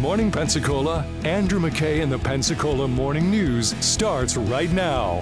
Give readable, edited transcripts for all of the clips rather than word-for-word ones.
Morning Pensacola, Andrew McKay and the Pensacola Morning News starts right now.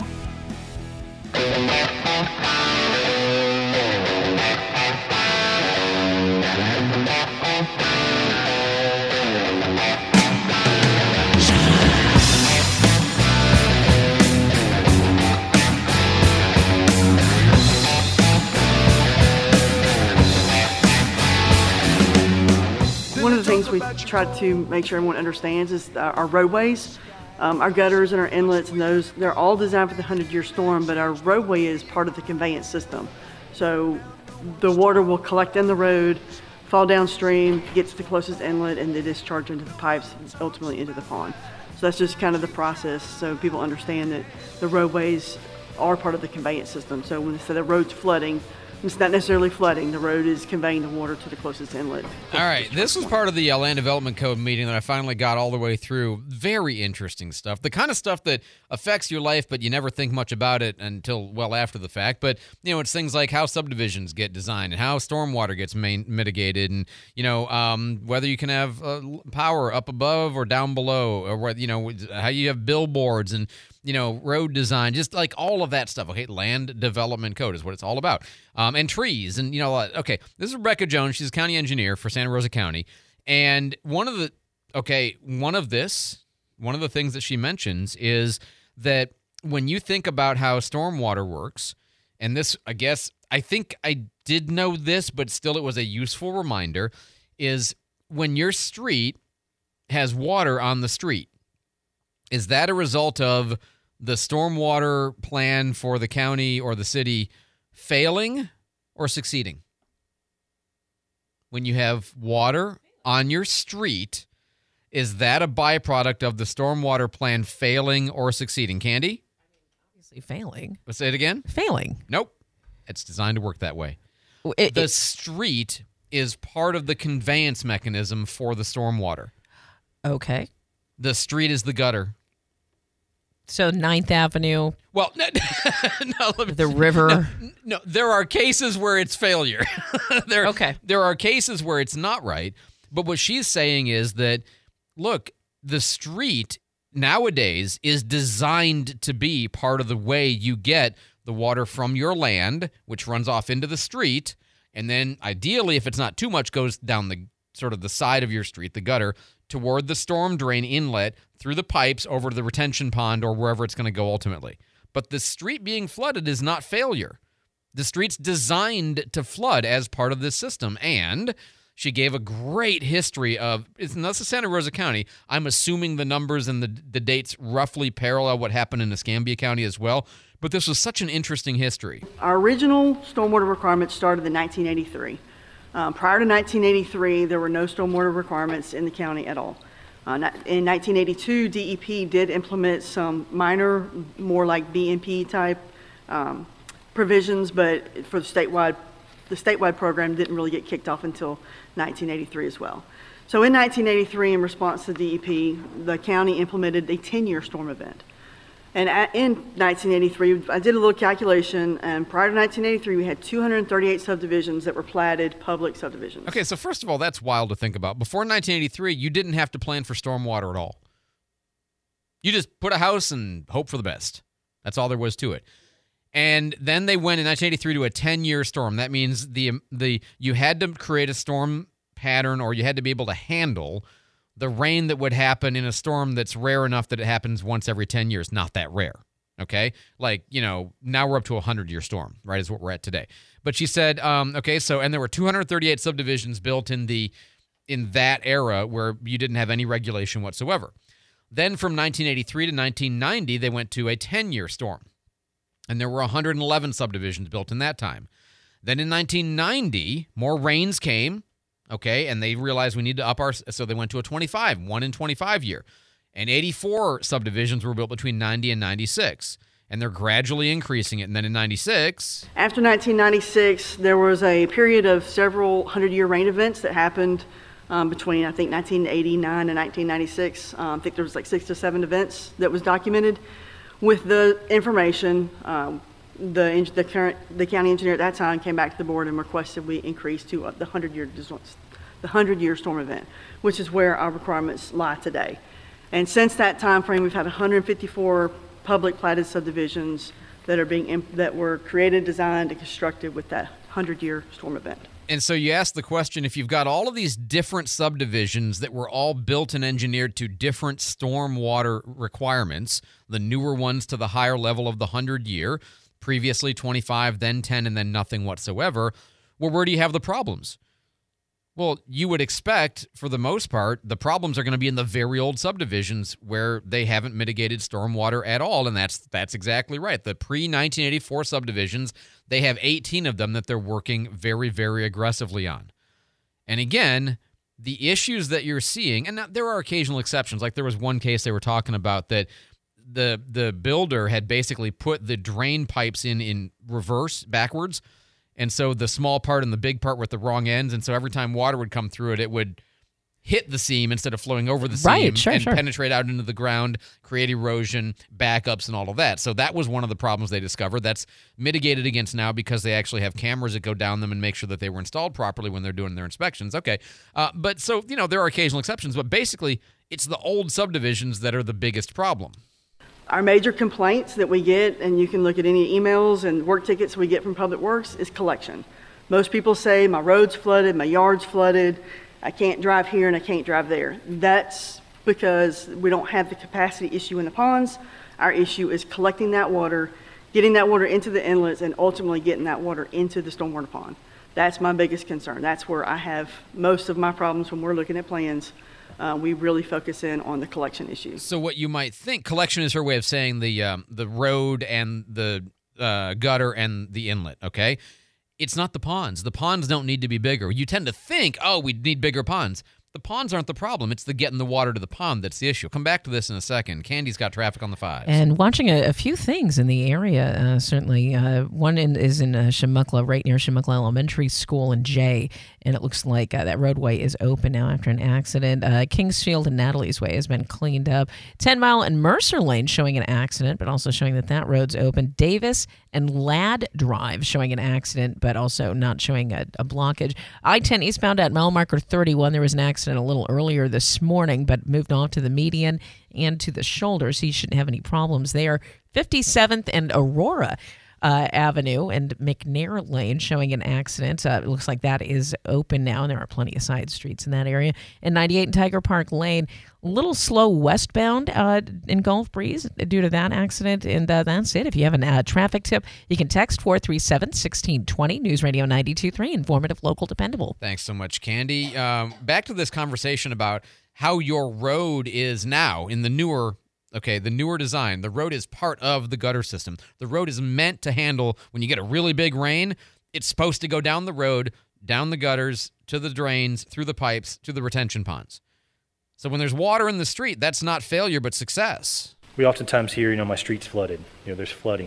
One of the things we try to make sure everyone understands is our roadways, our gutters and our inlets, and they're all designed for the 100-year storm, but our roadway is part of the conveyance system. So the water will collect in the road, fall downstream, get to the closest inlet, and then discharge into the pipes, ultimately into the pond. So that's just kind of the process, so people understand that the roadways are part of the conveyance system. So when they say the road's flooding, it's not necessarily flooding. The road is conveying the water to the closest inlet. All right, this was part of the Land Development Code meeting that I finally got all the way through. Very interesting stuff. The kind of stuff that affects your life, but you never think much about it until well after the fact. But, you know, it's things like how subdivisions get designed and how stormwater gets mitigated and, you know, whether you can have power up above or down below, or, you know, how you have billboards and, you know, road design, just like all of that stuff. Okay, Land Development Code is what it's all about. And trees, and, you know, okay, this is Rebecca Jones. She's a county engineer for Santa Rosa County. And one of the things that she mentions is that when you think about how stormwater works, and this, I think I did know this, but still it was a useful reminder, is when your street has water on the street, is that a result of the stormwater plan for the county or the city failing or succeeding? When you have water on your street, is that a byproduct of the stormwater plan failing or succeeding? Candy? Obviously failing. Let's say it again. Failing. Nope. It's designed to work that way. The street is part of the conveyance mechanism for the stormwater. Okay. The street is the gutter. So 9th Avenue. Well, the river. No, there are cases where it's failure. There are cases where it's not right. But what she's saying is that, look, the street nowadays is designed to be part of the way you get the water from your land, which runs off into the street, and then ideally, if it's not too much, goes down the sort of the side of your street, the gutter, toward the storm drain inlet, through the pipes, over to the retention pond, or wherever it's going to go ultimately. But the street being flooded is not failure. The street's designed to flood as part of this system. And she gave a great history of, this is Santa Rosa County. I'm assuming the numbers and the dates roughly parallel what happened in Escambia County as well. But this was such an interesting history. Our original stormwater requirements started in 1983. Prior to 1983, there were no stormwater requirements in the county at all. In 1982, DEP did implement some minor, more like BMP type provisions, but for the statewide program didn't really get kicked off until 1983 as well. So in 1983, in response to DEP, the county implemented a 10-year storm event. And in 1983, I did a little calculation, and prior to 1983, we had 238 subdivisions that were platted public subdivisions. Okay, so first of all, that's wild to think about. Before 1983, you didn't have to plan for stormwater at all. You just put a house and hope for the best. That's all there was to it. And then they went in 1983 to a 10-year storm. That means you had to create a storm pattern, or you had to be able to handle the rain that would happen in a storm that's rare enough that it happens once every 10 years. Not that rare, okay? Like, you know, now we're up to a 100-year storm, right, is what we're at today. But she said, and there were 238 subdivisions built in that era where you didn't have any regulation whatsoever. Then from 1983 to 1990, they went to a 10-year storm. And there were 111 subdivisions built in that time. Then in 1990, more rains came, okay, and they realized we need to so they went to a 1 in 25 year. And 84 subdivisions were built between 90 and 96. And they're gradually increasing it. And then in 96... After 1996, there was a period of several 100-year rain events that happened between, I think, 1989 and 1996. I think there was like 6 to 7 events that was documented. With the information, the county engineer at that time came back to the board and requested we increase to the 100-year the 100-year storm event, which is where our requirements lie today. And since that time frame, we've had 154 public platted subdivisions that were created, designed, and constructed with that 100-year storm event. And so you ask the question, if you've got all of these different subdivisions that were all built and engineered to different stormwater requirements, the newer ones to the higher level of the 100-year, previously 25, then 10, and then nothing whatsoever, well, where do you have the problems? Well, you would expect, for the most part, the problems are going to be in the very old subdivisions where they haven't mitigated stormwater at all, and that's exactly right. The pre-1984 subdivisions, they have 18 of them that they're working very, very aggressively on. And again, the issues that you're seeing, and there are occasional exceptions, like there was one case they were talking about that the builder had basically put the drain pipes in reverse, backwards, and so the small part and the big part were at the wrong ends, and so every time water would come through it would hit the seam instead of flowing over the seam and penetrate out into the ground, create erosion, backups, and all of that. So that was one of the problems they discovered. That's mitigated against now because they actually have cameras that go down them and make sure that they were installed properly when they're doing their inspections. Okay, but so, there are occasional exceptions, but basically it's the old subdivisions that are the biggest problem. Our major complaints that we get, and you can look at any emails and work tickets we get from Public Works, is collection. Most people say, my road's flooded, my yard's flooded, I can't drive here and I can't drive there. That's because we don't have the capacity issue in the ponds. Our issue is collecting that water, getting that water into the inlets, and ultimately getting that water into the stormwater pond. That's my biggest concern. That's where I have most of my problems when we're looking at plans. We really focus in on the collection issues. So what you might think, collection is her way of saying the road and the gutter and the inlet, okay? It's not the ponds. The ponds don't need to be bigger. You tend to think, we need bigger ponds. The ponds aren't the problem. It's the getting the water to the pond that's the issue. Come back to this in a second. Candy's got traffic on the 5s. And watching a few things in the area, certainly. One is in Chemukla, right near Chemukla Elementary School in Jay, and it looks like that roadway is open now after an accident. Kingsfield and Natalie's Way has been cleaned up. 10 Mile and Mercer Lane showing an accident, but also showing that road's open. Davis and Ladd Drive showing an accident, but also not showing a blockage. I-10 eastbound at mile marker 31, there was an accident a little earlier this morning, but moved off to the median and to the shoulder, so you shouldn't have any problems there. 57th and Aurora Avenue and McNair Lane showing an accident. It looks like that is open now, and there are plenty of side streets in that area. And 98 and Tiger Park Lane, a little slow westbound in Gulf Breeze due to that accident. And that's it. If you have a traffic tip, you can text 437-1620, News Radio 92.3, informative, local, dependable. Thanks so much, Candy. Back to this conversation about how your road is now in the newer design. The road is part of the gutter system. The road is meant to handle, when you get a really big rain, it's supposed to go down the road, down the gutters, to the drains, through the pipes, to the retention ponds. So when there's water in the street, that's not failure, but success. We oftentimes hear, my street's flooded. There's flooding.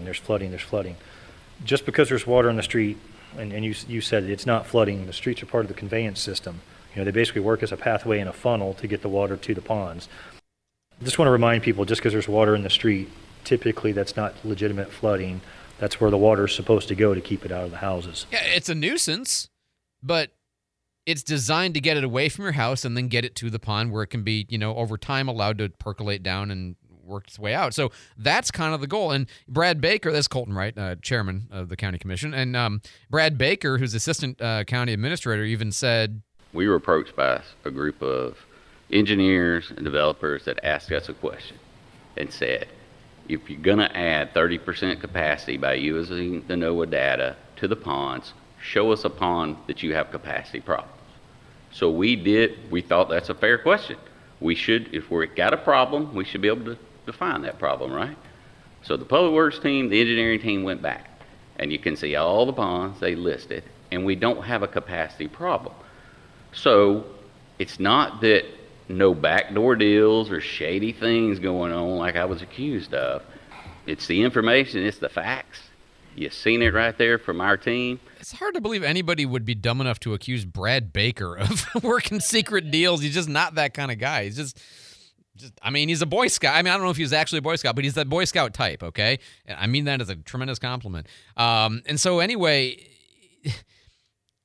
Just because there's water in the street, and you said it's not flooding, the streets are part of the conveyance system. They basically work as a pathway and a funnel to get the water to the ponds. I just want to remind people, just because there's water in the street, typically that's not legitimate flooding. That's where the water is supposed to go to keep it out of the houses. Yeah, it's a nuisance, but it's designed to get it away from your house and then get it to the pond where it can be, over time allowed to percolate down and work its way out. So that's kind of the goal. And Brad Baker, that's Colton Wright, chairman of the county commission, and Brad Baker, who's assistant county administrator, even said, we were approached by a group of engineers and developers that asked us a question and said, if you're going to add 30% capacity by using the NOAA data to the ponds, show us a pond that you have capacity problems. So we thought that's a fair question. If we've got a problem, we should be able to define that problem, right? So the Public Works team, the engineering team went back, and you can see all the ponds they listed, and we don't have a capacity problem. So it's not that no backdoor deals or shady things going on like I was accused of. It's the information, it's the facts. You've seen it right there from our team. It's hard to believe anybody would be dumb enough to accuse Brad Baker of working secret deals. He's just not that kind of guy. He's just he's a Boy Scout. I don't know if he's actually a Boy Scout, but he's that Boy Scout type, okay? And I mean that as a tremendous compliment. And so anyway,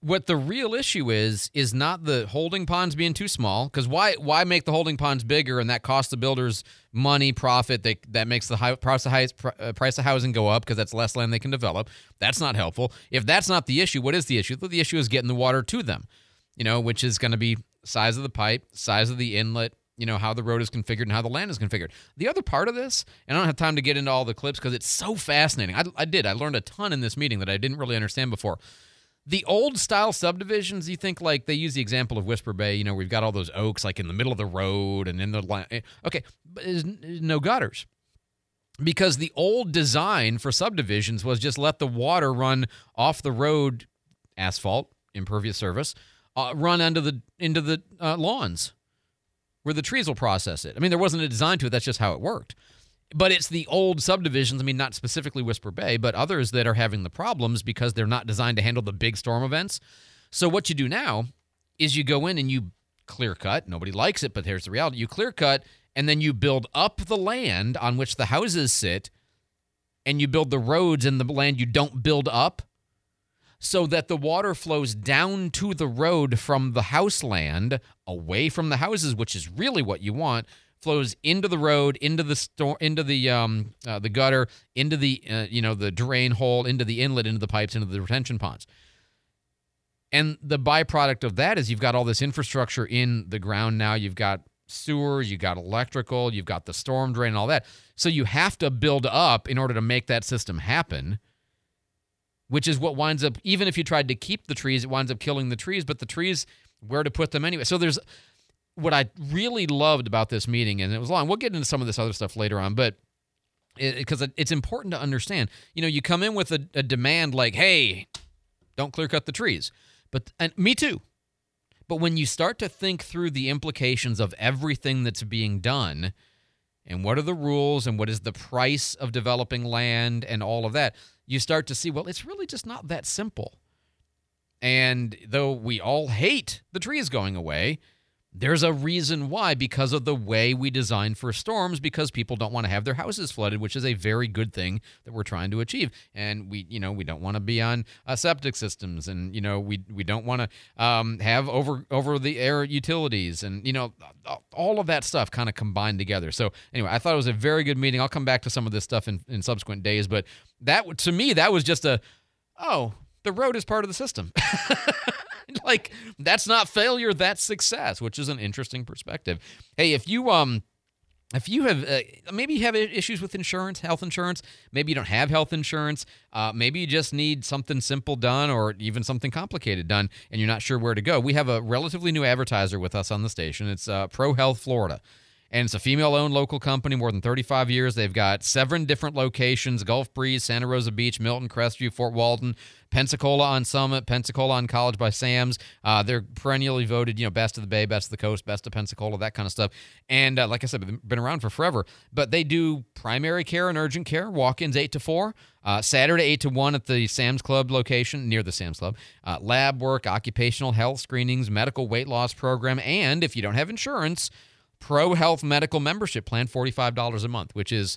what the real issue is not the holding ponds being too small, because why make the holding ponds bigger, and that costs the builders money, profit, that makes the price of housing go up because that's less land they can develop. That's not helpful. If that's not the issue, what is the issue? The issue is getting the water to them, which is going to be size of the pipe, size of the inlet, how the road is configured and how the land is configured. The other part of this, and I don't have time to get into all the clips because it's so fascinating. I learned a ton in this meeting that I didn't really understand before. The old style subdivisions, you think, like, they use the example of Whisper Bay, we've got all those oaks like in the middle of the road and in the line. Okay, but there's no gutters. Because the old design for subdivisions was just let the water run off the road, asphalt, impervious surface, run into the lawns where the trees will process it. I mean, there wasn't a design to it. That's just how it worked. But it's the old subdivisions, not specifically Whisper Bay, but others that are having the problems because they're not designed to handle the big storm events. So what you do now is you go in and you clear cut. Nobody likes it, but here's the reality. You clear cut, and then you build up the land on which the houses sit, and you build the roads in the land you don't build up, so that the water flows down to the road from the house land, away from the houses, which is really what you want, flows into the road, into the gutter, into the the drain hole, into the inlet, into the pipes, into the retention ponds. And the byproduct of that is you've got all this infrastructure in the ground now. You've got sewers, you've got electrical, you've got the storm drain and all that. So you have to build up in order to make that system happen, which is what winds up, even if you tried to keep the trees, it winds up killing the trees, but the trees, where to put them anyway. So there's what I really loved about this meeting, and it was long. We'll get into some of this other stuff later on, but because it's important to understand, you come in with a demand like, hey, don't clear cut the trees. And me too. But when you start to think through the implications of everything that's being done, and what are the rules, and what is the price of developing land, and all of that, you start to see, well, it's really just not that simple. And though we all hate the trees going away, there's a reason why, because of the way we design for storms, because people don't want to have their houses flooded, which is a very good thing that we're trying to achieve. And we don't want to be on septic systems, and we don't want to have over the air utilities, and all of that stuff kind of combined together. So anyway, I thought it was a very good meeting. I'll come back to some of this stuff in subsequent days, but that, to me, that was just the road is part of the system. Like, that's not failure, that's success, which is an interesting perspective. Hey, if you have maybe you have issues with insurance, health insurance, maybe you don't have health insurance, maybe you just need something simple done or even something complicated done, and you're not sure where to go. We have a relatively new advertiser with us on the station. It's Pro Health Florida. And it's a female-owned local company, more than 35 years. They've got 7 different locations: Gulf Breeze, Santa Rosa Beach, Milton, Crestview, Fort Walton, Pensacola on Summit, Pensacola on College by Sam's. They're perennially voted, best of the Bay, best of the coast, best of Pensacola, that kind of stuff. And like I said, they've been around for forever. But they do primary care and urgent care, walk-ins 8 to 4, Saturday 8 to 1 at the Sam's Club location, near the Sam's Club, lab work, occupational health screenings, medical weight loss program, and if you don't have insurance, Pro Health Medical Membership Plan, $45 a month, which is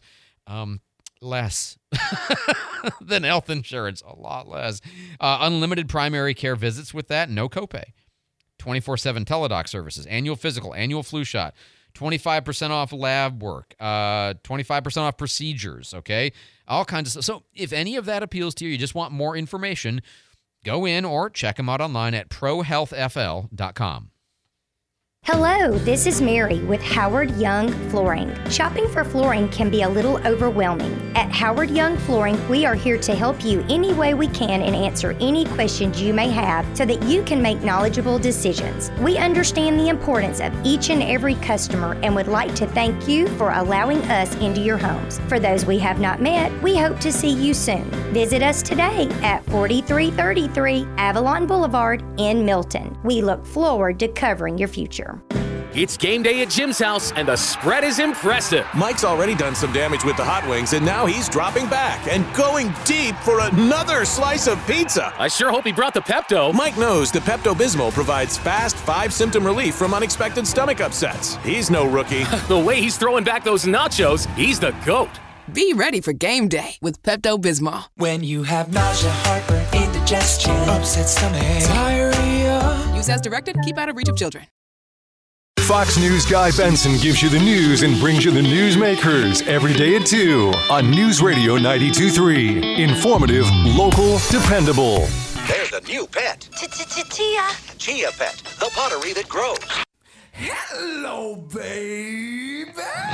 less than health insurance, a lot less. Unlimited primary care visits with that, no copay. 24/7 teledoc services, annual physical, annual flu shot, 25% off lab work, 25% off procedures, okay? All kinds of stuff. So if any of that appeals to you, you just want more information, go in or check them out online at prohealthfl.com. Hello, this is Mary with Howard Young Flooring. Shopping for flooring can be a little overwhelming. At Howard Young Flooring, we are here to help you any way we can and answer any questions you may have so that you can make knowledgeable decisions. We understand the importance of each and every customer and would like to thank you for allowing us into your homes. For those we have not met, we hope to see you soon. Visit us today at 4333 Avalon Boulevard in Milton. We look forward to covering your future. It's game day at Jim's house, and the spread is impressive. Mike's already done some damage with the hot wings, and now he's dropping back and going deep for another slice of pizza. I sure hope he brought the Pepto. Mike knows the Pepto-Bismol provides fast 5-symptom relief from unexpected stomach upsets. He's no rookie. The way he's throwing back those nachos, he's the GOAT. Be ready for game day with Pepto-Bismol. When you have nausea, heartburn, indigestion, indigestion, upset stomach, diarrhea. Use as directed. Keep out of reach of children. Fox News Guy Benson gives you the news and brings you the newsmakers every day at 2 on News Radio 92.3. Informative, local, dependable. There's a new pet. Chia. Chia Pet, the pottery that grows. Hello, baby.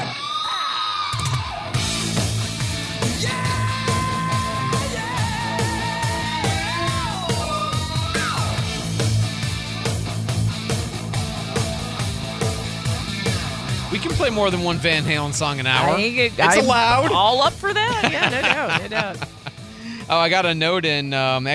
We can play more than one Van Halen song an hour. It's allowed. All up for that. Yeah, no doubt. Oh, I got a note in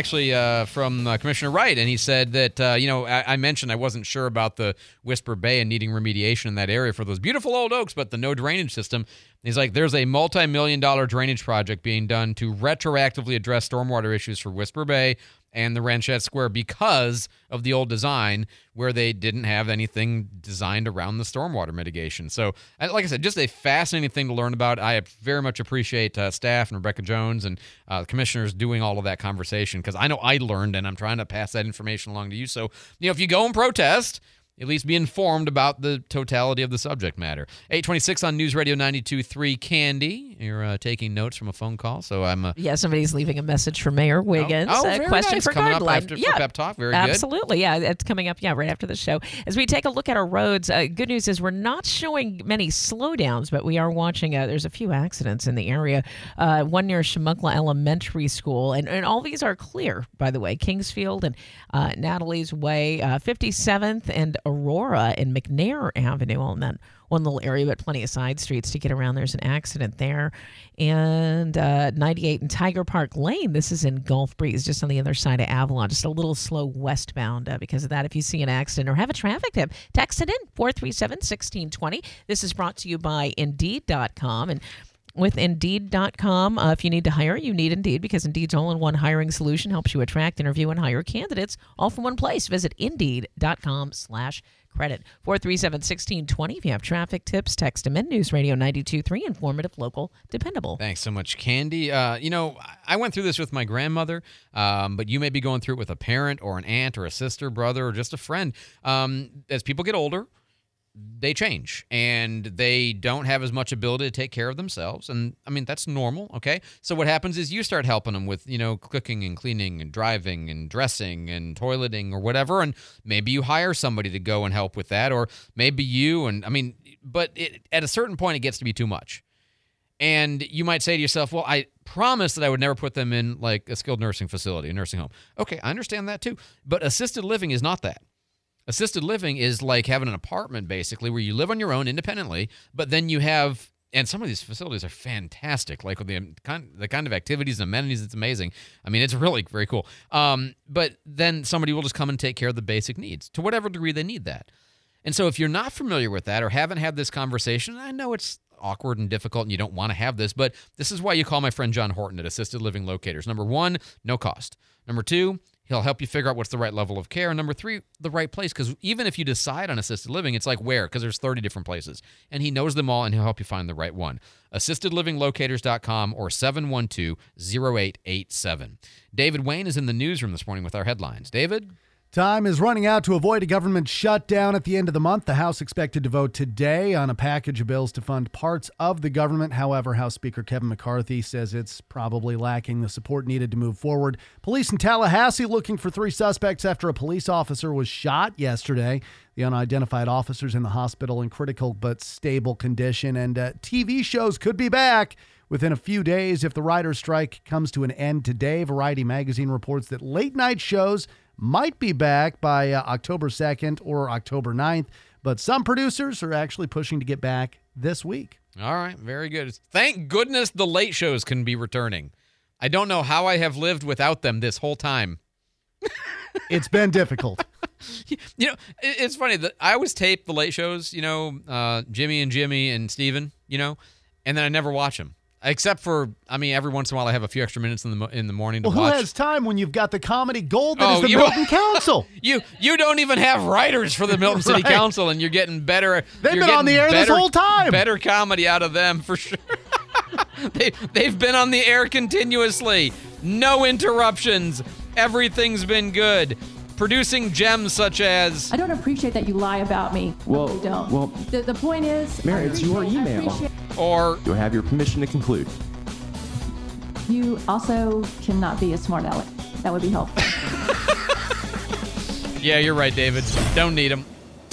from Commissioner Wright, and he said that, I mentioned I wasn't sure about the Whisper Bay and needing remediation in that area for those beautiful old oaks, but the no drainage system. He's like, there's a multi-million-dollar drainage project being done to retroactively address stormwater issues for Whisper Bay and the Ranchette Square because of the old design where they didn't have anything designed around the stormwater mitigation. So, like I said, just a fascinating thing to learn about. I very much appreciate staff and Rebecca Jones and the commissioners doing all of that conversation because I know I learned and I'm trying to pass that information along to you. So, if you go and protest, at least be informed about the totality of the subject matter. 8:26 on News Radio 92.3. Candy, you're taking notes from a phone call, so I'm... somebody's leaving a message for Mayor Wiggins. Very question nice. for Coming up Guideline. after for Pep Talk. Very good. Absolutely. Yeah, it's coming up right after the show. As we take a look at our roads, good news is we're not showing many slowdowns, but we are watching... there's a few accidents in the area. One near Chemukla Elementary School, and all these are clear, by the way. Kingsfield and Natalie's Way, 57th and Aurora and McNair Avenue on that one little area, but plenty of side streets to get around. There's an accident there. And 98 and Tiger Park Lane, this is in Gulf Breeze, just on the other side of Avalon, just a little slow westbound because of that. If you see an accident or have a traffic tip, text it in, 437-1620. This is brought to you by Indeed.com. And with Indeed.com, if you need to hire, you need Indeed because Indeed's all-in-one hiring solution helps you attract, interview, and hire candidates all from one place. Visit Indeed.com/credit. 437-1620. If you have traffic tips, text them in. News Radio 92.3, informative, local, dependable. Thanks so much, Candy. I went through this with my grandmother, but you may be going through it with a parent or an aunt or a sister, brother, or just a friend. As people get older, they change and they don't have as much ability to take care of themselves. And I mean, that's normal. Okay. So what happens is you start helping them with, cooking and cleaning and driving and dressing and toileting or whatever. And maybe you hire somebody to go and help with that, or maybe but at a certain point, it gets to be too much. And you might say to yourself, well, I promised that I would never put them in like a skilled nursing facility, a nursing home. Okay. I understand that too. But assisted living is not that. Assisted living is like having an apartment, basically, where you live on your own independently, but then you have, and some of these facilities are fantastic, like with the kind of activities and amenities, it's amazing. I mean, it's really very cool. But then somebody will just come and take care of the basic needs to whatever degree they need that. And so if you're not familiar with that or haven't had this conversation, I know it's awkward and difficult and you don't want to have this, but this is why you call my friend John Horton at Assisted Living Locators. Number one, no cost. Number two, he'll help you figure out what's the right level of care. And number three, the right place. Because even if you decide on assisted living, it's like where? Because there's 30 different places. And he knows them all, and he'll help you find the right one. AssistedLivingLocators.com or 712-0887. David Wayne is in the newsroom this morning with our headlines. David? Time is running out to avoid a government shutdown at the end of the month. The House expected to vote today on a package of bills to fund parts of the government. However, House Speaker Kevin McCarthy says it's probably lacking the support needed to move forward. Police in Tallahassee looking for 3 suspects after a police officer was shot yesterday. The unidentified officer's in the hospital in critical but stable condition. And TV shows could be back within a few days if the writer's strike comes to an end today. Variety magazine reports that late-night shows might be back by October 2nd or October 9th, but some producers are actually pushing to get back this week. All right, very good. Thank goodness the late shows can be returning. I don't know how I have lived without them this whole time. It's been difficult. It's funny that I always tape the late shows, Jimmy and Steven, and then I never watch them. Except for, every once in a while I have a few extra minutes in the morning to watch. Well, who has time when you've got the comedy gold that is the Milton Council? You don't even have writers for the Milton City Council, and you're getting better. They've been on the air this whole time. Better comedy out of them for sure. They've been on the air continuously. No interruptions. Everything's been good. Producing gems such as... I don't appreciate that you lie about me. Well, I don't. Well, the point is... Mary, it's your email. Or... Do I have your permission to conclude? You also cannot be a smart aleck. That would be helpful. Yeah, you're right, David. Don't need him.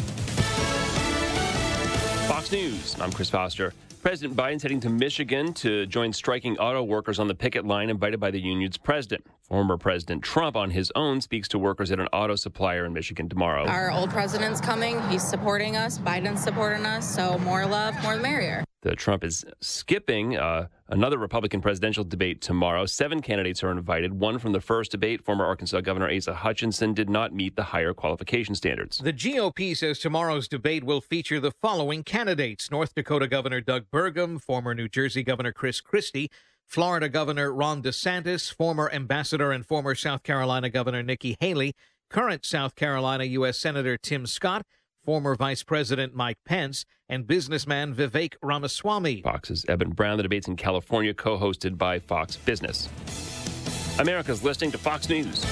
Fox News, I'm Chris Foster. President Biden's heading to Michigan to join striking auto workers on the picket line invited by the union's president. Former President Trump, on his own, speaks to workers at an auto supplier in Michigan tomorrow. Our old president's coming. He's supporting us. Biden's supporting us. So more love, more the merrier. The Trump is skipping another Republican presidential debate tomorrow. 7 candidates are invited. One from the first debate, former Arkansas Governor Asa Hutchinson, did not meet the higher qualification standards. The GOP says tomorrow's debate will feature the following candidates: North Dakota Governor Doug Burgum, former New Jersey Governor Chris Christie, Florida Governor Ron DeSantis, former Ambassador and former South Carolina Governor Nikki Haley, current South Carolina U.S. Senator Tim Scott, former Vice President Mike Pence, and businessman Vivek Ramaswamy. Fox's Eben Brown. The debate's in California, co-hosted by Fox Business. America's listening to Fox News.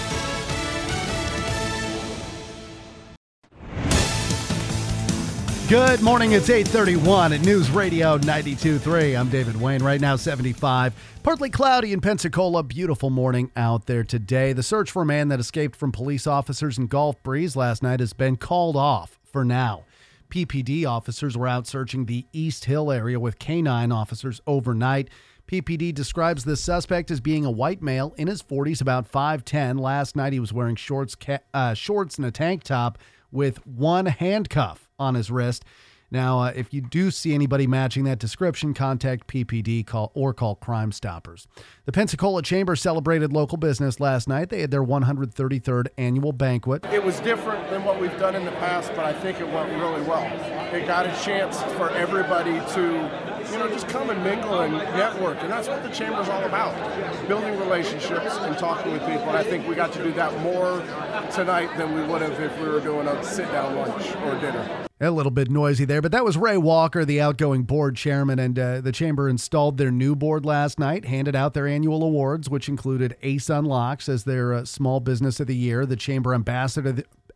Good morning. It's 8:31 at News Radio 92.3. I'm David Wayne. Right now, 75. Partly cloudy in Pensacola. Beautiful morning out there today. The search for a man that escaped from police officers in Gulf Breeze last night has been called off for now. PPD officers were out searching the East Hill area with canine officers overnight. PPD describes the suspect as being a white male in his 40s, about 5'10". Last night, he was wearing shorts and a tank top with one handcuff on his wrist. Now, if you do see anybody matching that description, contact PPD call Crime Stoppers. The Pensacola Chamber celebrated local business last night. They had their 133rd annual banquet. It was different than what we've done in the past, but I think it went really well. It got a chance for everybody to, just come and mingle and network, and that's what the Chamber's all about, building relationships and talking with people. And I think we got to do that more tonight than we would have if we were doing a sit-down lunch or dinner. A little bit noisy there, but that was Ray Walker, the outgoing board chairman, and the Chamber installed their new board last night, handed out their annual awards, which included Ace Unlocks as their Small Business of the Year. The Chamber Ambassador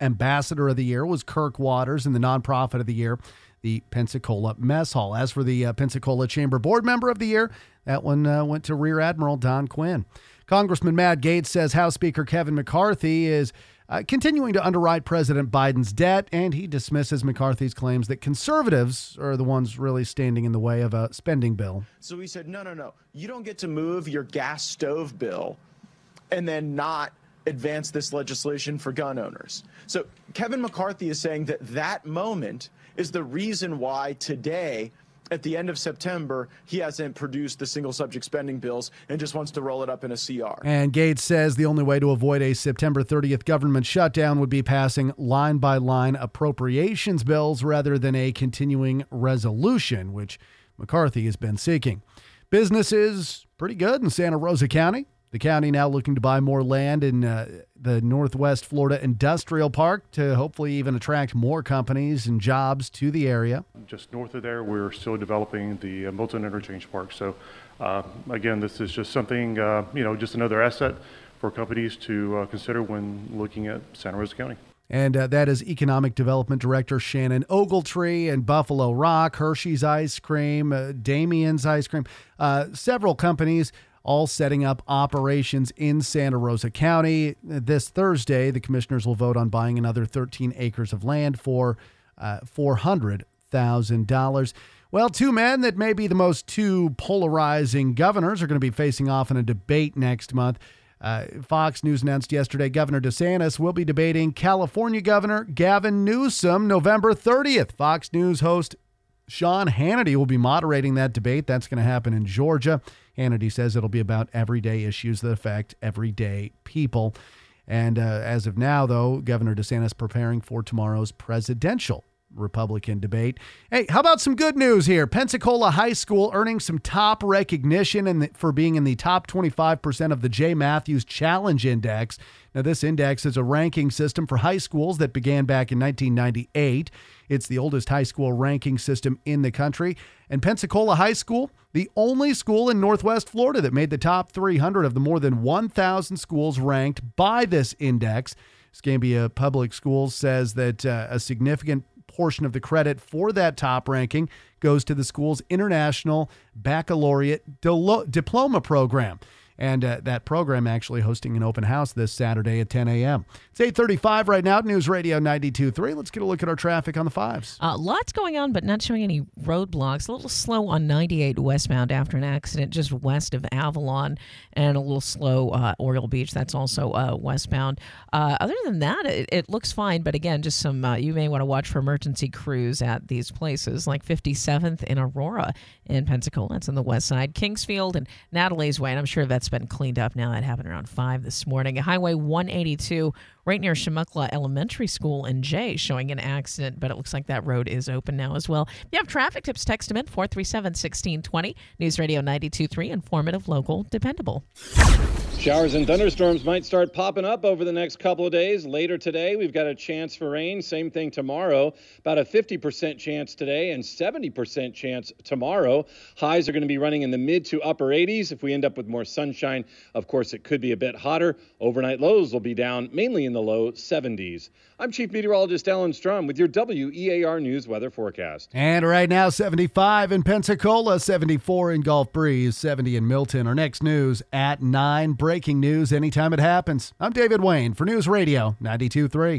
of the Year was Kirk Waters, and the Nonprofit of the Year, the Pensacola Mess Hall. As for the Pensacola Chamber Board Member of the Year, that one went to Rear Admiral Don Quinn. Congressman Matt Gaetz says House Speaker Kevin McCarthy is continuing to underwrite President Biden's debt, and he dismisses McCarthy's claims that conservatives are the ones really standing in the way of a spending bill. So he said, no. You don't get to move your gas stove bill and then not advance this legislation for gun owners. So Kevin McCarthy is saying that moment is the reason why today, at the end of September, he hasn't produced the single subject spending bills and just wants to roll it up in a CR. And Gaetz says the only way to avoid a September 30th government shutdown would be passing line-by-line appropriations bills rather than a continuing resolution, which McCarthy has been seeking. Business is pretty good in Santa Rosa County. The county now looking to buy more land in the Northwest Florida Industrial Park to hopefully even attract more companies and jobs to the area. Just north of there, we're still developing the Milton Interchange Park. So, again, this is just something, just another asset for companies to consider when looking at Santa Rosa County. And that is Economic Development Director Shannon Ogletree, and Buffalo Rock, Hershey's Ice Cream, Damien's Ice Cream, several companies all setting up operations in Santa Rosa County. This Thursday, the commissioners will vote on buying another 13 acres of land for $400,000. Well, two men that may be the most two polarizing governors are going to be facing off in a debate next month. Fox News announced yesterday Governor DeSantis will be debating California Governor Gavin Newsom November 30th. Fox News host Sean Hannity will be moderating that debate. That's going to happen in Georgia. Hannity says it'll be about everyday issues that affect everyday people. And as of now, though, Governor DeSantis preparing for tomorrow's presidential Republican debate. Hey, how about some good news here? Pensacola High School earning some top recognition for being in the top 25% of the J. Matthews Challenge Index. Now, this index is a ranking system for high schools that began back in 1998. It's the oldest high school ranking system in the country. And Pensacola High School, the only school in Northwest Florida that made the top 300 of the more than 1,000 schools ranked by this index. Escambia Public Schools says that a significant portion of the credit for that top ranking goes to the school's International Baccalaureate Diploma Program. And that program actually hosting an open house this Saturday at 10 a.m. It's 8:35 right now at News Radio 92.3. Let's get a look at our traffic on the fives. Lots going on, but not showing any roadblocks. A little slow on 98 westbound after an accident just west of Avalon, and a little slow Oriole Beach. That's also westbound. Other than that, it looks fine, but again, just some you may want to watch for emergency crews at these places, like 57th in Aurora in Pensacola. That's on the west side. Kingsfield and Natalie's Way, and I'm sure that's been cleaned up now. That happened around 5 this morning. Highway 182 right near Chemukla Elementary School in Jay showing an accident, but it looks like that road is open now as well. If you have traffic tips, text them in 437-1620. News Radio 92.3, informative, local, dependable. Showers and thunderstorms might start popping up over the next couple of days. Later today, we've got a chance for rain. Same thing tomorrow. About a 50% chance today and 70% chance tomorrow. Highs are going to be running in the mid to upper 80s. If we end up with more sunshine, of course, it could be a bit hotter. Overnight lows will be down mainly in the low 70s. I'm Chief Meteorologist Alan Strum with your WEAR News weather forecast. And right now, 75 in Pensacola, 74 in Gulf Breeze, 70 in Milton. Our next news at 9. Breaking news anytime it happens. I'm David Wayne for News Radio 92.3.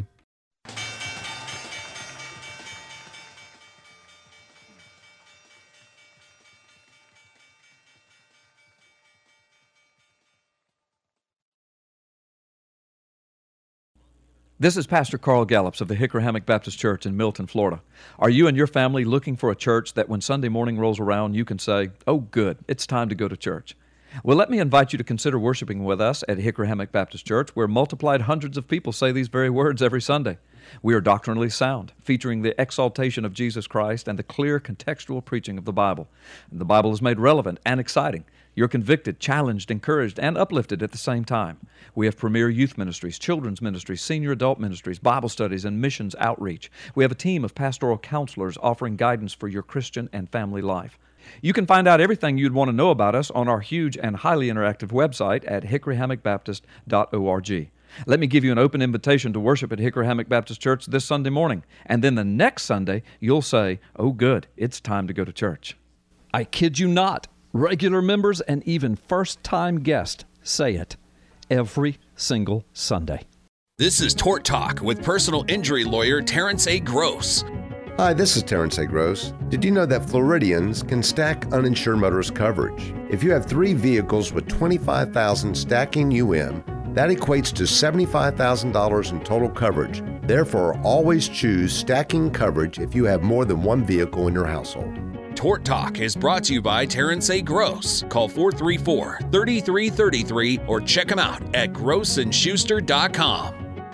This is Pastor Carl Gallups of the Hickory Hammock Baptist Church in Milton, Florida. Are you and your family looking for a church that when Sunday morning rolls around, you can say, "Oh, good, it's time to go to church"? Well, let me invite you to consider worshiping with us at Hickory Hammock Baptist Church, where multiplied hundreds of people say these very words every Sunday. We are doctrinally sound, featuring the exaltation of Jesus Christ and the clear contextual preaching of the Bible. And the Bible is made relevant and exciting. You're convicted, challenged, encouraged, and uplifted at the same time. We have premier youth ministries, children's ministries, senior adult ministries, Bible studies, and missions outreach. We have a team of pastoral counselors offering guidance for your Christian and family life. You can find out everything you'd want to know about us on our huge and highly interactive website at hickoryhammockbaptist.org. Let me give you an open invitation to worship at Hickory Hammock Baptist Church this Sunday morning, and then the next Sunday you'll say, "Oh good, it's time to go to church." I kid you not. Regular members and even first-time guests say it every single Sunday. This is Tort Talk with personal injury lawyer Terrence A. Gross. Hi, this is Terrence A. Gross. Did you know that Floridians can stack uninsured motorist coverage? If you have 3 vehicles with 25,000 stacking UM, that equates to $75,000 in total coverage. Therefore, always choose stacking coverage if you have more than 1 vehicle in your household. Tort Talk is brought to you by Terrence A. Gross. Call 434-3333 or check him out at grossandschuster.com.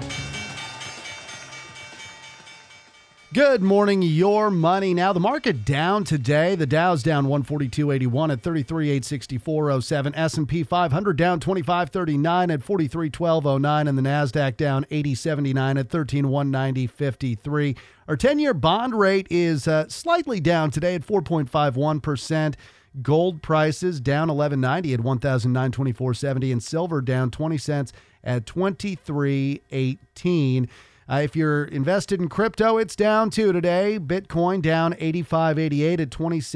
Good morning, your money. Now, the market down today. The Dow's down 142.81 at 33,864.07. S&P 500 down 25.39 at 43,12.09. And the NASDAQ down 80.79 at 13,190.53. Our 10-year bond rate is slightly down today at 4.51%. Gold prices down $11.90 at $1,924.70. And silver down 20 cents at $23.18. If you're invested in crypto, it's down too today. Bitcoin down 85.88 at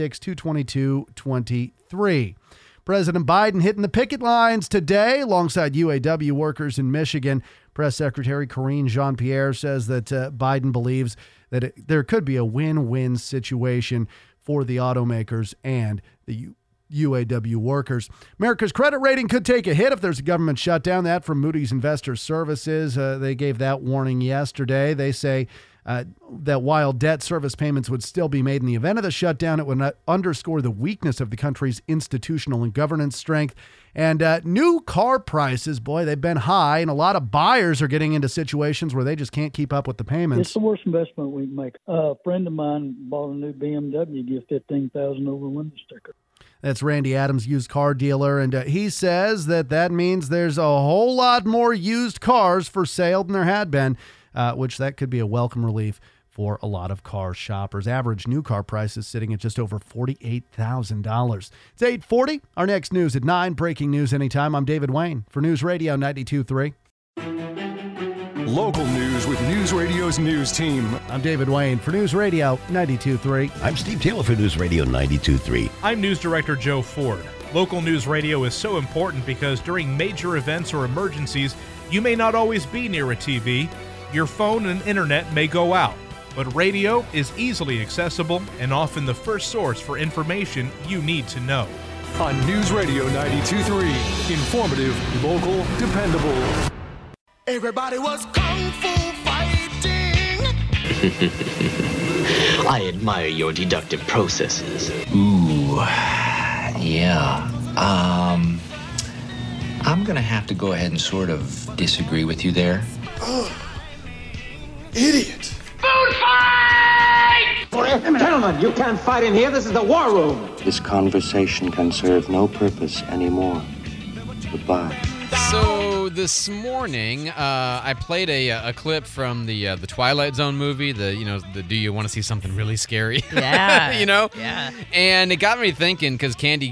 26,222.23. President Biden hitting the picket lines today alongside UAW workers in Michigan. Press Secretary Karine Jean-Pierre says that Biden believes that there could be a win-win situation for the automakers and the UAW workers. America's credit rating could take a hit if there's a government shutdown. That from Moody's Investor Services. They gave that warning yesterday. They say that while debt service payments would still be made in the event of the shutdown, it would underscore the weakness of the country's institutional and governance strength. And new car prices, boy, they've been high, and a lot of buyers are getting into situations where they just can't keep up with the payments. It's the worst investment we can make. A friend of mine bought a new BMW, give $15,000 over window sticker. That's Randy Adams, used car dealer, and he says that means there's a whole lot more used cars for sale than there had been, which that could be a welcome relief for a lot of car shoppers. Average new car prices sitting at just over $48,000. It's 8:40. Our next news at 9. Breaking news anytime. I'm David Wayne for News Radio 92.3. Local news with News Radio's news team. I'm David Wayne for News Radio 92.3. I'm Steve Taylor for News Radio 92.3. I'm News Director Joe Ford. Local news radio is so important because during major events or emergencies, you may not always be near a TV. Your phone and internet may go out. But radio is easily accessible and often the first source for information you need to know. On News Radio 92.3, informative, local, dependable. Everybody was kung fu fighting. I admire your deductive processes. Ooh, yeah. I'm gonna have to go ahead and sort of disagree with you there. Oh, idiot. Food fight! Gentlemen, you can't fight in here. This is the war room. This conversation can serve no purpose anymore. Goodbye. So this morning, I played a clip from the Twilight Zone movie. The Do you want to see something really scary? Yeah. Yeah. And it got me thinking because Candy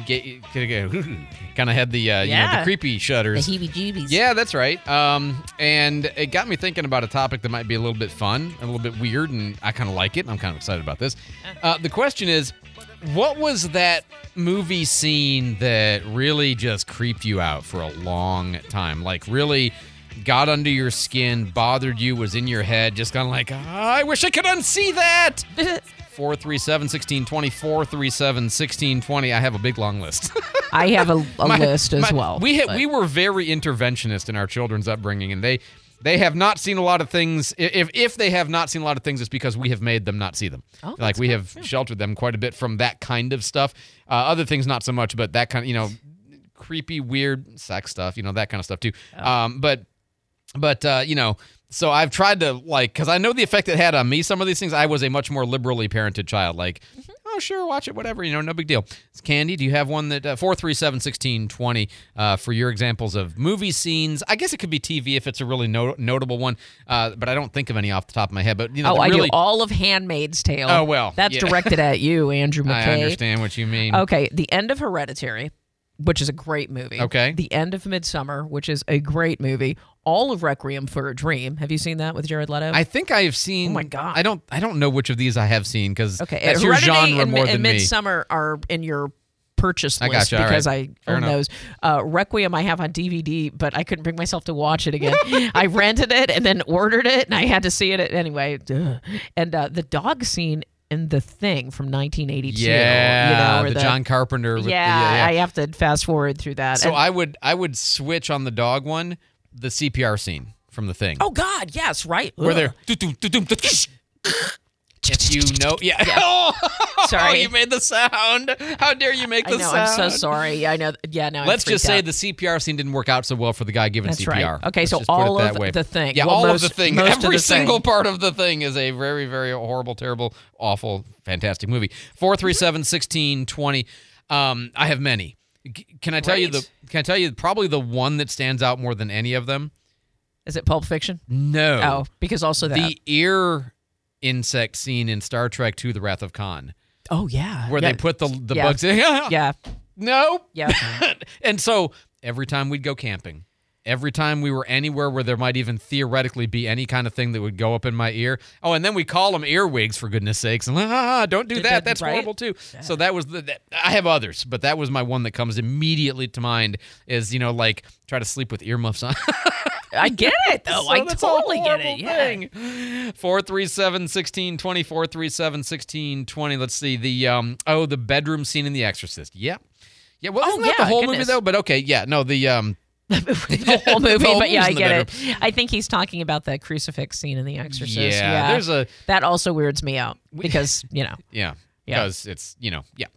kind of had the creepy shudders, the heebie-jeebies. Yeah, that's right. And it got me thinking about a topic that might be a little bit fun, a little bit weird, and I kind of like it. I'm kind of excited about this. The question is, what was that movie scene that really just creeped you out for a long time? Like really got under your skin, bothered you, was in your head, just kind of like, I wish I could unsee that. 437-1620, 437-1620. I have a big long list. I have a list as well. We were very interventionist in our children's upbringing, and they have not seen a lot of things. If they have not seen a lot of things, it's because we have made them not see them. Oh, like we have sheltered them quite a bit from that kind of stuff. Other things not so much, but that kind of, creepy, weird sex stuff, that kind of stuff too. Oh. But so I've tried to because I know the effect it had on me. Some of these things, I was a much more liberally parented child. Oh, sure, watch it, whatever, no big deal. Candy, do you have one that 437-1620 for your examples of movie scenes? I guess it could be TV if it's a really notable one, but I don't think of any off the top of my head. But I do all of Handmaid's Tale. Oh, well, that's directed at you, Andrew McKay. I understand what you mean. Okay, the end of Hereditary, which is a great movie. Okay. The end of Midsummer, which is a great movie. All of Requiem for a Dream. Have you seen that with Jared Leto? I think I have seen. Oh my God! I don't know which of these I have seen because that's Heredity your genre more and than me. Midsummer are in your purchase list gotcha. because right. I own those. Requiem I have on DVD, but I couldn't bring myself to watch it again. I rented it and then ordered it, and I had to see it anyway. And the dog scene in The Thing from 1982. Yeah, the John Carpenter. I have to fast forward through that. So I would switch on the dog one, the CPR scene from The Thing. Oh God, yes, right. Where they're if you know, yeah. Sorry, oh, you made the sound. How dare you make the sound? I'm so sorry. I know. Yeah, no. Let's just say the CPR scene didn't work out so well for the guy giving CPR. Right. Okay, Let's so all of The Thing. Yeah, all of The Thing. Every single thing. part of The Thing is a very, very horrible, terrible, awful, fantastic movie. 437-1620. I have many. Can I tell you Can I tell you probably the one that stands out more than any of them? Is it Pulp Fiction? No. Oh, because also that the ear insect scene in Star Trek II: The Wrath of Khan. Oh yeah, where they put the bugs in. Yeah. No. Yeah. And so every time we'd go camping, every time we were anywhere where there might even theoretically be any kind of thing that would go up in my ear. Oh, and then we call them earwigs, for goodness sakes. And don't do that. That's right? horrible too. Yeah. So that was I have others, but that was my one that comes immediately to mind is, try to sleep with earmuffs on. I get it, though. I totally get it. Yeah. 437-1620, 437-1620. Let's see. The bedroom scene in The Exorcist. Yeah. Yeah, well, isn't that the whole movie, though? But okay, yeah. No, the the whole movie, whole but yeah, I movie's in the get bedroom. it. I think he's talking about the crucifix scene in The Exorcist. Yeah, there's that also weirds me out because Yeah, Yeah. because it's yeah.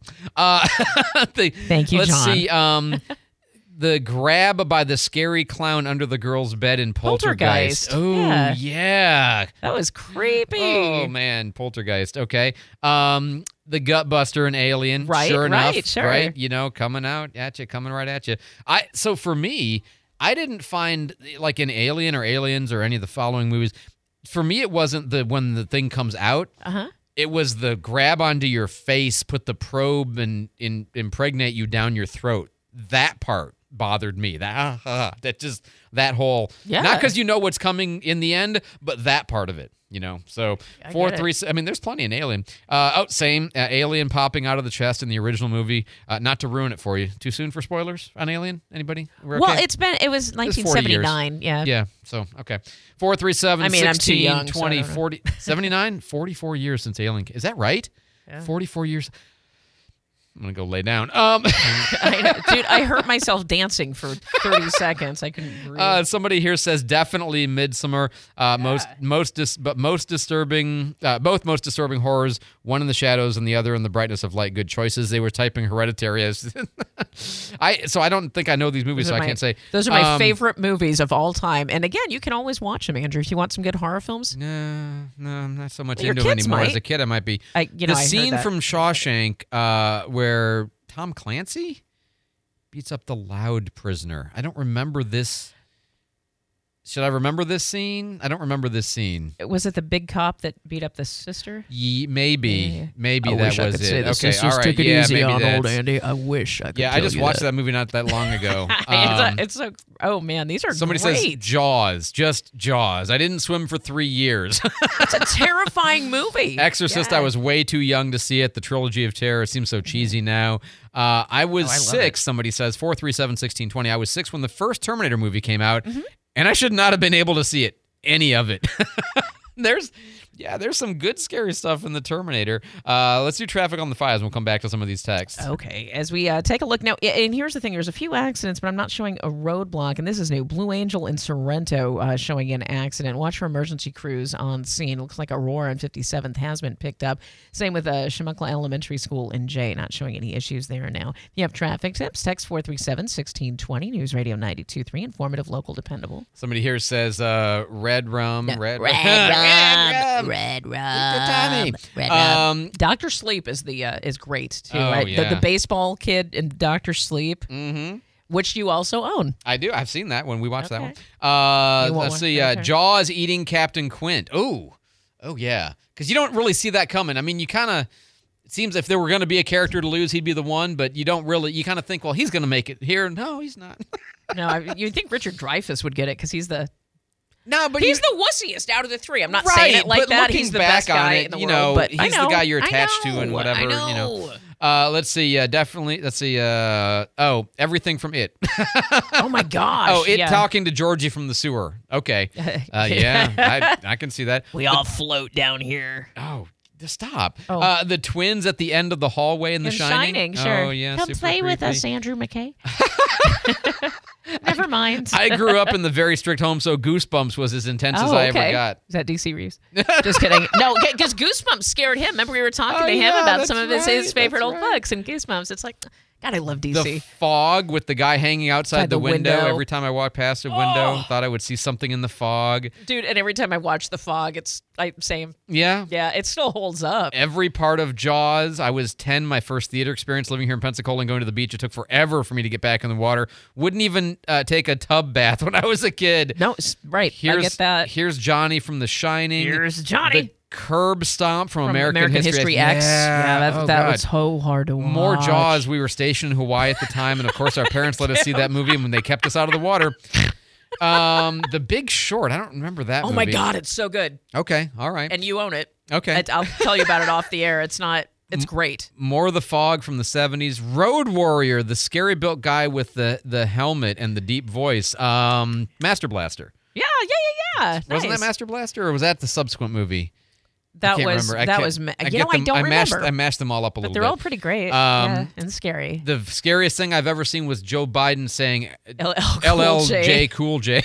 Thank you, let's John. see. The grab by the scary clown under the girl's bed in Poltergeist. Oh yeah, that was creepy. Oh man, Poltergeist. Okay. The gut buster in Alien. Right, Sure enough. right, sure. Right. You know, coming right at you. So for me, I didn't find like in Alien or Aliens or any of the following movies. For me, it wasn't when the thing comes out. It was the grab onto your face, put the probe and impregnate you down your throat. That part bothered me. That whole not because you know what's coming in the end, but that part of it. You know, so 4, 3. I mean, there's plenty in Alien. Same Alien popping out of the chest in the original movie. Not to ruin it for you. Too soon for spoilers on Alien? Anybody? We're okay? Well, it was 1979. Yeah. Yeah. So okay. 4, 3, 7, I mean, 16, I'm too young, 20, so 40, 79, 44 years since Alien. Is that right? Yeah. 44 years. I'm gonna go lay down. I know. Dude, I hurt myself dancing for 30 seconds. I couldn't breathe. Somebody here says definitely Midsommar. Most disturbing horrors. One in the shadows and the other in the brightness of light. Good choices. They were typing Hereditary as. So I don't think I know these movies, so I can't say. Those are my favorite movies of all time. And again, you can always watch them, Andrew. If you want some good horror films. No, I'm not so much Well, into them anymore. might. As a kid, I might be. I heard scene that. from Shawshank where Tom Clancy beats up the loud prisoner. I don't remember this. Should I remember this scene? I don't remember this scene. Was it the big cop that beat up the sister? Maybe I that wish I was could it. say the Okay, sisters all right. took it Yeah, easy maybe on old that's- Andy. I wish I could Yeah, I tell just you watched that. that movie not that long ago. It's so. Oh man, these are Somebody great. says Jaws, just Jaws. I didn't swim for 3 years. It's a terrifying movie. Exorcist, Yeah. I was way too young to see it. The Trilogy of Terror seems so cheesy now. I was I love 6, somebody says, 4, 3, 7, 16, 20. I was 6 when the first Terminator movie came out, Mm-hmm. and I should not have been able to see it, any of it. There's some good scary stuff in the Terminator. Let's do traffic on the 5s. We'll come back to some of these texts. Okay, as we take a look now, and here's the thing: there's a few accidents, but I'm not showing a roadblock, and this is new. Blue Angel in Sorrento showing an accident. Watch for emergency crews on scene. Looks like Aurora and 57th has been picked up. Same with Chemukla Elementary School in Jay, not showing any issues there now. If you have traffic tips, text 437-1620, News Radio 92.3, informative, local, dependable. Somebody here says red rum. Red rum. Red rum. Tommy. Red rum. Dr. Sleep is is great too, Oh, right? yeah. The baseball kid in Dr. Sleep, which you also own. I do. I've seen that when we watched that one. You want Let's one? see. Okay. Jaws eating Captain Quint. Oh yeah. Because you don't really see that coming. I mean, you kind of. It seems if there were going to be a character to lose, he'd be the one. But you don't really. You kind of think, well, he's going to make it here. No, he's not. No, you'd think Richard Dreyfuss would get it because he's the. No, but he's the wussiest out of the three. I'm not right, saying it like but that. looking He's the back best guy on it, in the you world. know, But he's I know, the guy you're I attached to and know, whatever. I know. You know. Let's see. Definitely. Let's see. Everything from It. Oh my gosh. Oh, It yeah. talking to Georgie from the sewer. Okay. Yeah, I can see that. We all float down here. Oh, just stop. Oh. The twins at the end of the hallway in The Shining. Sure. Oh, yeah. Come super play with creepy. us, Andrew McKay. Never mind. I grew up in the very strict home, so Goosebumps was as intense as I ever got. Is that DC Reeves? Just kidding. No, because Goosebumps scared him. Remember we were talking Oh, to him yeah, about that's some of his right, favorite that's old right. books and Goosebumps. It's like, God, I love The DC. fog with the guy hanging outside the window. window. Every time I walked past a window, thought I would see something in the fog. Dude, and every time I watch The Fog, it's same. Yeah. Yeah, it still holds up. Every part of Jaws. I was 10, my first theater experience living here in Pensacola and going to the beach. It took forever for me to get back in the water. Wouldn't even take a tub bath when I was a kid. No, right. I get that. Here's Johnny from The Shining. Here's Johnny. The curb stomp from American History X. Yeah, that God. was so hard to watch. More Jaws. We were stationed in Hawaii at the time, and of course our parents let us see that movie when they kept us out of the water. The Big Short. I don't remember that Oh movie. my God, it's so good. Okay, all right. And you own it. Okay. I'll tell you about it off the air. It's great. More of the Fog from the 70s. Road Warrior, the scary built guy with the helmet and the deep voice. Master Blaster. Yeah. Wasn't Nice. that Master Blaster, or was that the subsequent movie? That can't was remember. that was. I You know, I don't remember. I mashed them all up a little But they're bit. all pretty great and scary. The scariest thing I've ever seen was Joe Biden saying LL Cool J.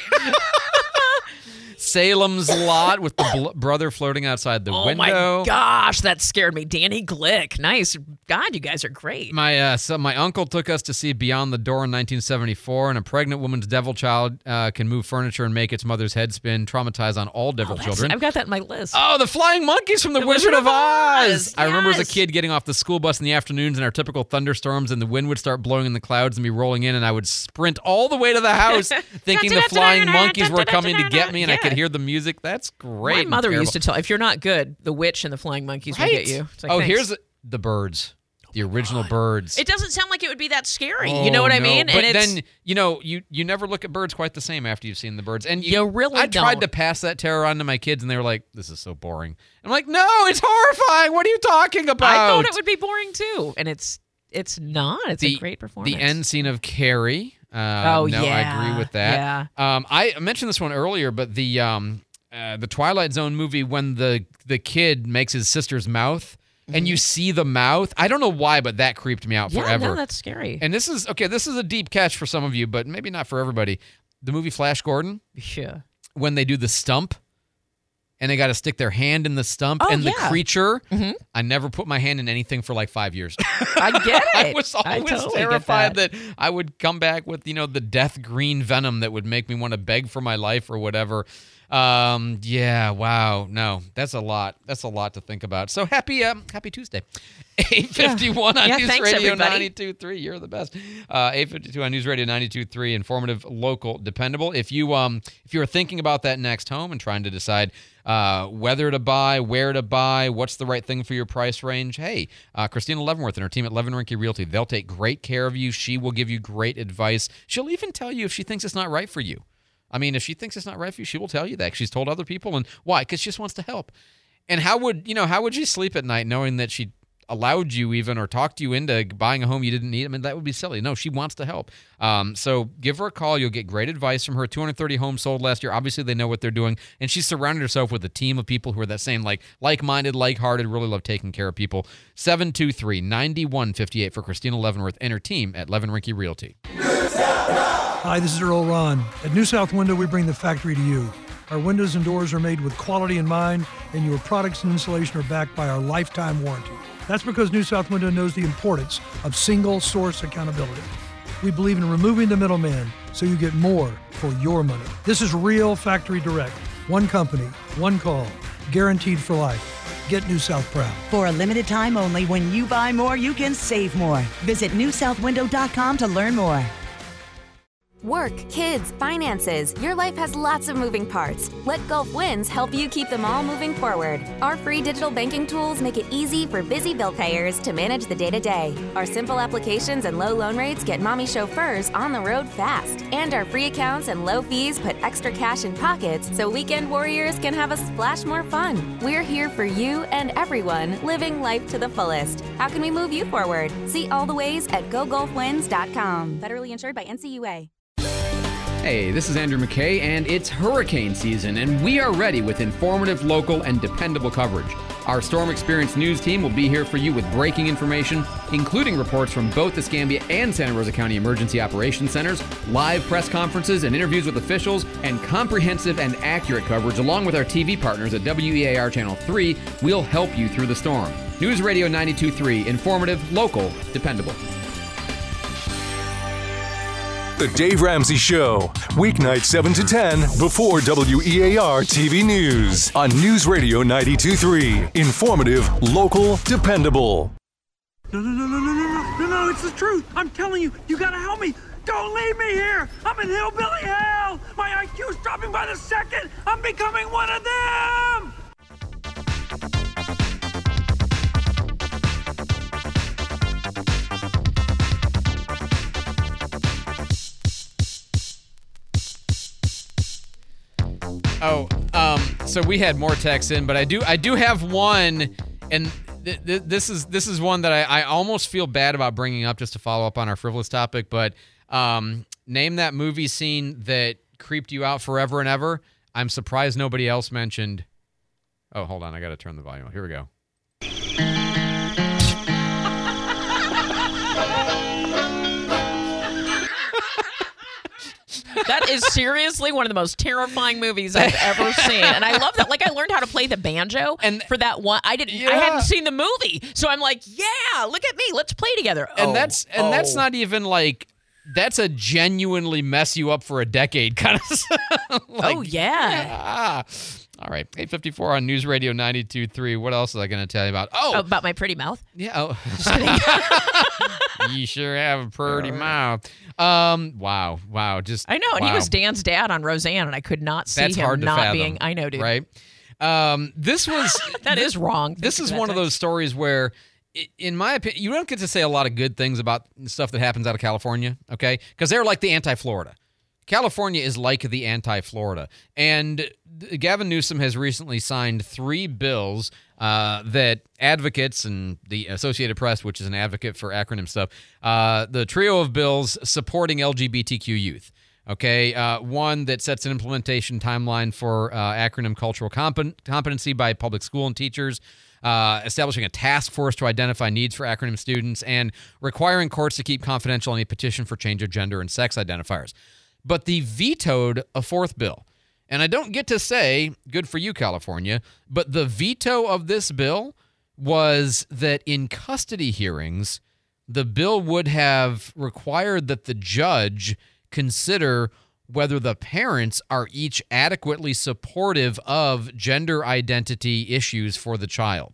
Salem's Lot with the brother floating outside the window. Oh my gosh, that scared me. Danny Glick. Nice. God, you guys are great. My uncle took us to see Beyond the Door in 1974, and a pregnant woman's devil child can move furniture and make its mother's head spin, traumatize on all devil children. I've got that in my list. Oh, the flying monkeys from the Wizard of Oz. I remember as a kid getting off the school bus in the afternoons in our typical thunderstorms, and the wind would start blowing in the clouds and be rolling in, and I would sprint all the way to the house thinking the flying monkeys were coming to get me, and I could hear the music. That's great. My mother used to tell, if you're not good, the witch and the flying monkeys will get you. It's like, thanks. Here's the Birds. The original Birds. It doesn't sound like it would be that scary. You know what I mean? But and then, you never look at Birds quite the same after you've seen the Birds. And you really I tried to pass that terror on to my kids, and they were like, this is so boring. I'm like, no, it's horrifying. What are you talking about? I thought it would be boring, too. And it's not. It's a great performance. The end scene of Carrie. I agree with that. Yeah. I mentioned this one earlier, but the Twilight Zone movie, when the kid makes his sister's mouth, and you see the mouth. I don't know why, but that creeped me out forever. No, that's scary. And this is a deep catch for some of you, but maybe not for everybody. The movie Flash Gordon. Yeah. When they do the stump, and they got to stick their hand in the stump, the creature. I never put my hand in anything for like 5 years. I get it. I was always terrified that I would come back with, the death green venom that would make me want to beg for my life or whatever. Wow. No, that's a lot. That's a lot to think about. So happy Tuesday. 8:51 on News Radio 92.3. You're the best. 8:52 on News Radio 92.3. Informative, local, dependable. If you are thinking about that next home and trying to decide whether to buy, where to buy, what's the right thing for your price range, hey, Christina Leavenworth and her team at Leavenworth Realty, they'll take great care of you. She will give you great advice. She'll even tell you if she thinks it's not right for you. I mean, if she thinks it's not right for you, she will tell you that. She's told other people. And why? Because she just wants to help. And how would you sleep at night knowing that she allowed you even or talked you into buying a home you didn't need? I mean, that would be silly. No, she wants to help. So give her a call. You'll get great advice from her. 230 homes sold last year. Obviously, they know what they're doing. And she's surrounded herself with a team of people who are that same, like-minded, like-hearted, really love taking care of people. 723-9158 for Christina Leavenworth and her team at Leavenworth Realty. Hi, this is Earl Ron. At New South Window, we bring the factory to you. Our windows and doors are made with quality in mind, and your products and installation are backed by our lifetime warranty. That's because New South Window knows the importance of single-source accountability. We believe in removing the middleman so you get more for your money. This is real factory direct. One company, one call, guaranteed for life. Get New South proud. For a limited time only, when you buy more, you can save more. Visit newsouthwindow.com to learn more. Work, kids, finances. Your life has lots of moving parts. Let Gulf Winds help you keep them all moving forward. Our free digital banking tools make it easy for busy bill payers to manage the day-to-day. Our simple applications and low loan rates get mommy chauffeurs on the road fast. And our free accounts and low fees put extra cash in pockets so weekend warriors can have a splash more fun. We're here for you and everyone living life to the fullest. How can we move you forward? See all the ways at GoGulfWinds.com. Federally insured by NCUA. Hey, this is Andrew McKay, and it's hurricane season, and we are ready with informative, local, and dependable coverage. Our Storm Experience news team will be here for you with breaking information, including reports from both the Escambia and Santa Rosa County Emergency Operations Centers, live press conferences and interviews with officials, and comprehensive and accurate coverage along with our TV partners at WEAR Channel 3. We'll help you through the storm. News Radio 92.3, informative, local, dependable. The Dave Ramsey Show, weeknight 7 to 10 before WEAR TV News on News Radio 92.3. Informative, local, dependable. No, it's the truth. I'm telling you, you gotta help me. Don't leave me here. I'm in hillbilly hell. My IQ's dropping by the second. I'm becoming one of them. So we had more texts in, but I do have one, and this is one that I almost feel bad about bringing up just to follow up on our frivolous topic, but name that movie scene that creeped you out forever and ever. I'm surprised nobody else mentioned Oh, hold on. I got to turn the volume up. Here we go. That is seriously one of the most terrifying movies I've ever seen, and I love that. Like, I learned how to play the banjo, and for that one, I hadn't seen the movie, so I'm like, yeah, look at me, let's play together. And that's not even like. That's a genuinely mess you up for a decade kind of. Like, oh yeah. Yeah. All right, 8:54 on News Radio 92.3. What else was I going to tell you about? Oh, about my pretty mouth. Yeah. Oh. Just kidding. You sure have a pretty mouth. Wow. Just I know, and he was Dan's dad on Roseanne, and I could not see That's him hard to not fathom, being. I know, dude. Right. This was that is wrong. This is one of those stories where, in my opinion, you don't get to say a lot of good things about stuff that happens out of California, okay? Because they're like the anti-Florida. California is like the anti-Florida. And Gavin Newsom has recently signed 3 bills that advocates and the Associated Press, which is an advocate for acronym stuff, the trio of bills supporting LGBTQ youth. Okay, one that sets an implementation timeline for acronym cultural competency by public school and teachers, establishing a task force to identify needs for acronym students, and requiring courts to keep confidential any petition for change of gender and sex identifiers. But they vetoed a 4th bill. And I don't get to say, good for you, California, but the veto of this bill was that in custody hearings, the bill would have required that the judge consider whether the parents are each adequately supportive of gender identity issues for the child.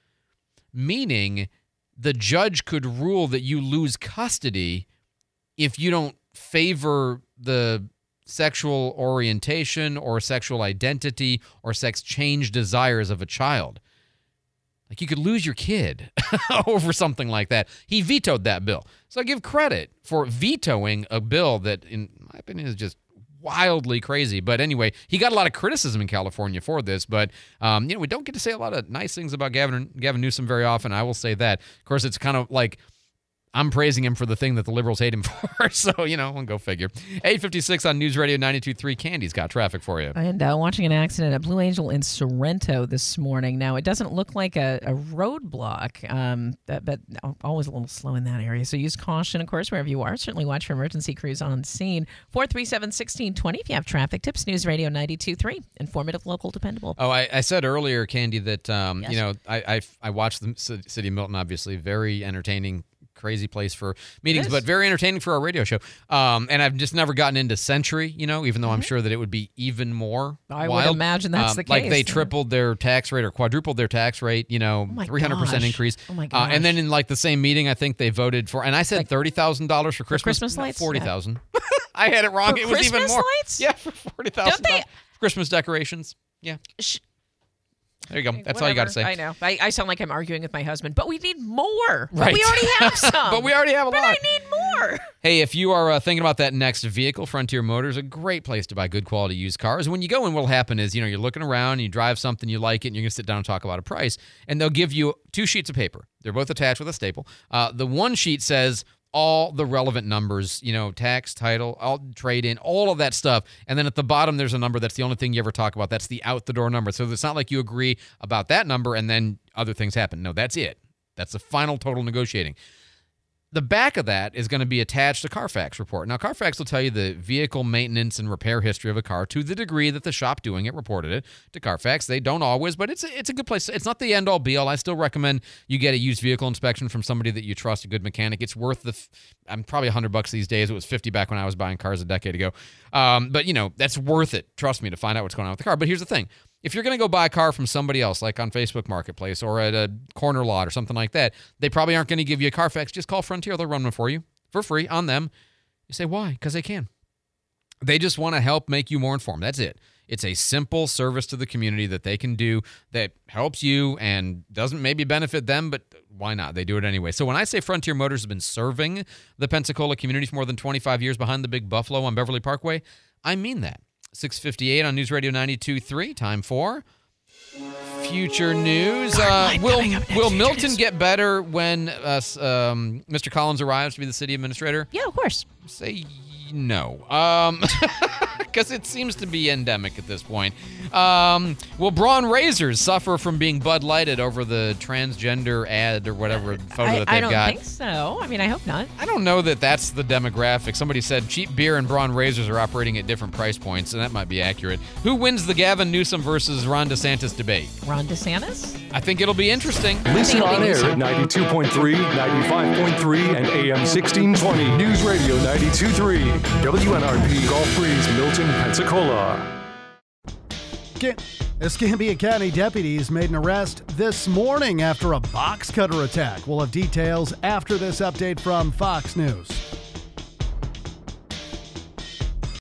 Meaning, the judge could rule that you lose custody if you don't favor the sexual orientation or sexual identity or sex change desires of a child. Like, you could lose your kid over something like that. He vetoed that bill. So I give credit for vetoing a bill that, in my opinion, is just wildly crazy. But anyway, he got a lot of criticism in California for this. But, we don't get to say a lot of nice things about Gavin Newsom very often. I will say that. Of course, it's kind of like I'm praising him for the thing that the liberals hate him for. So, we'll go figure. 8:56 on News Radio 92.3. Candy's got traffic for you. And watching an accident at Blue Angel in Sorrento this morning. Now, it doesn't look like a roadblock, but always a little slow in that area. So use caution, of course, wherever you are. Certainly watch for emergency crews on scene. 437-1620 if you have traffic tips. News Radio 92.3. Informative, local, dependable. Oh, I said earlier, Candy, that, yes. I watched the City of Milton, obviously. Very entertaining. Crazy place for meetings, but very entertaining for our radio show. And I've just never gotten into Century, even though I'm sure that it would be even more I wild. would imagine that's the case. Like they tripled their tax rate or quadrupled their tax rate, 300% increase. Oh my gosh. And then in like the same meeting, I think they voted for, and I said $30,000 for Christmas lights? $40,000. I had it wrong. For it was Christmas even more. Lights? Yeah, for $40,000. Christmas decorations. Yeah. There you go. That's all you got to say. I know. I sound like I'm arguing with my husband, but we need more. Right. But we already have some. But we already have a lot. But I need more. Hey, if you are thinking about that next vehicle, Frontier Motors, a great place to buy good quality used cars. When you go in, what'll happen is, you're looking around, you drive something, you like it, and you're going to sit down and talk about a price, and they'll give you 2 sheets of paper. They're both attached with a staple. The one sheet says all the relevant numbers, tax, title, all trade-in, all of that stuff. And then at the bottom, there's a number that's the only thing you ever talk about. That's the out-the-door number. So it's not like you agree about that number and then other things happen. No, that's it. That's the final total negotiating. The back of that is going to be attached a Carfax report. Now, Carfax will tell you the vehicle maintenance and repair history of a car to the degree that the shop doing it reported it to Carfax. They don't always, but it's a good place. It's not the end-all, be-all. I still recommend you get a used vehicle inspection from somebody that you trust, a good mechanic. It's worth I'm probably $100 these days. It was $50 back when I was buying cars a decade ago. But, that's worth it, trust me, to find out what's going on with the car. But here's the thing. If you're going to go buy a car from somebody else, like on Facebook Marketplace or at a corner lot or something like that, they probably aren't going to give you a Carfax. Just call Frontier. They'll run one for you for free on them. You say, why? Because they can. They just want to help make you more informed. That's it. It's a simple service to the community that they can do that helps you and doesn't maybe benefit them, but why not? They do it anyway. So when I say Frontier Motors has been serving the Pensacola community for more than 25 years behind the Big Buffalo on Beverly Parkway, I mean that. 6:58 on News Radio 92.3. Time for Future News. Will Milton get better when Mr. Collins arrives to be the city administrator? Yeah, of course. Say no. because it seems to be endemic at this point. Will Braun Razors suffer from being Bud Lighted over the transgender ad or whatever photo that they've got? I don't think so. I mean, I hope not. I don't know that that's the demographic. Somebody said cheap beer and Braun Razors are operating at different price points, and that might be accurate. Who wins the Gavin Newsom versus Ron DeSantis debate? Ron DeSantis? I think it'll be interesting. Listen on air at 92.3, 95.3, and AM 1620. News Radio 92.3. WNRP Gulf Breeze, Milton, Pensacola. Escambia County deputies made an arrest this morning after a box cutter attack. We'll have details after this update from Fox News.